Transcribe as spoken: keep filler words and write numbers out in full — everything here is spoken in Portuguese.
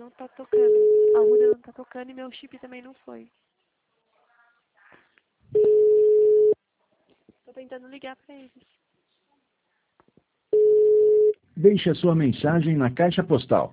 Não tá tocando. A Ruda não tá tocando e meu chip também não foi. Tô tentando ligar pra eles. Deixe a sua mensagem na caixa postal